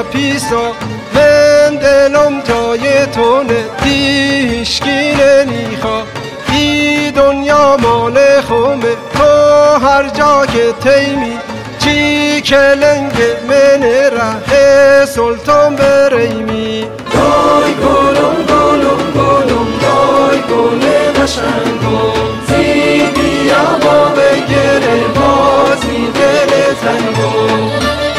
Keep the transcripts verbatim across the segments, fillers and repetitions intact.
پیسا من دلم تای تونه دیشکی نمیخوا ای دنیا مال خومه تو هر جا که تیمی چی کلنگ من ره سلطان بریمی دای گلم گلم گلم دای گل قشنگم زی بیا با بگره بازی دل تنگم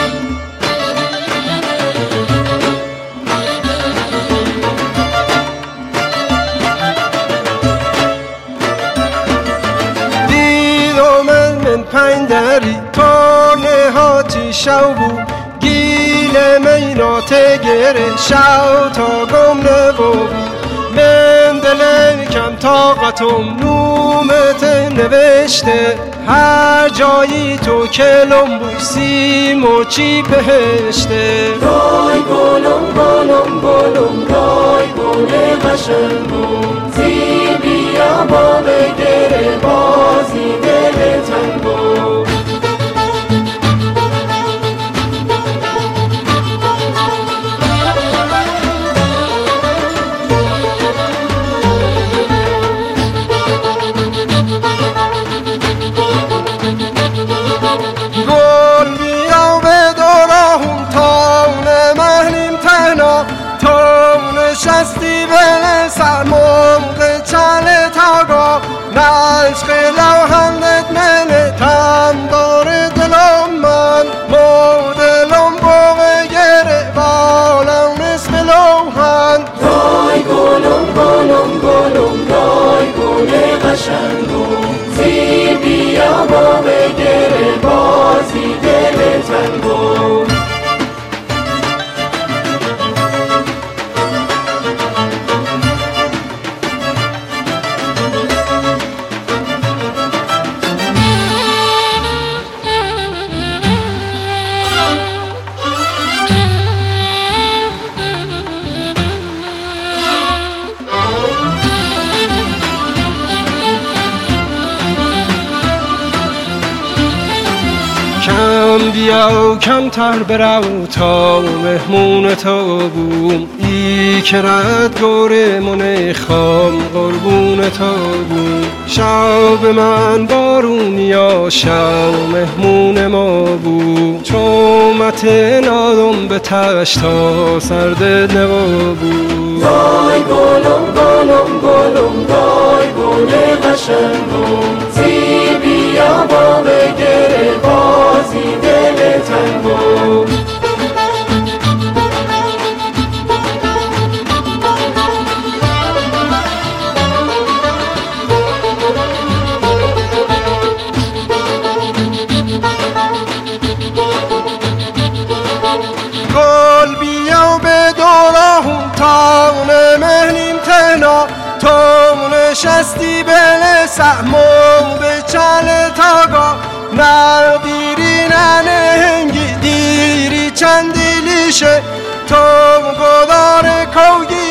دیدم من پندری تو نهاتی شو بود گیل مینات گره شو تا گم نبو من دل کم طاقتم نومت نوشته هر جایی تو کلم بوسی موچی بهشته دای گلم گلم گلم دای گل قشنگم زی بیا با بگره بازی دل تنگم گل بیا به دورم تاون مهنیم تنها تو نشستی به سرموق چل تاگا نشق لوحندت من تم داره دلم من مو دلم بوغ گره بالم نصف لوحن دای گلم گلم گلم دای گل قشنگم زی بیا با بگره بازی دل تنگم کم بیا و کم تر برو تا مهمون تو بوم ای که رد گوره من خام قربون تو بوم شب من بارونیا شب مهمون ما بود چومت نادم به تشت تا سرد نوا بود دای گلم گلم گلم دای گل قشنگم زی بیا با بگره بازی دل تنگم گل بیا به دورم تاون مهنیم تنا تو نشستی بل سهمم به چل تاگا نه دیری نه نهنگی دیری چندی لیشه تو گدار کوگی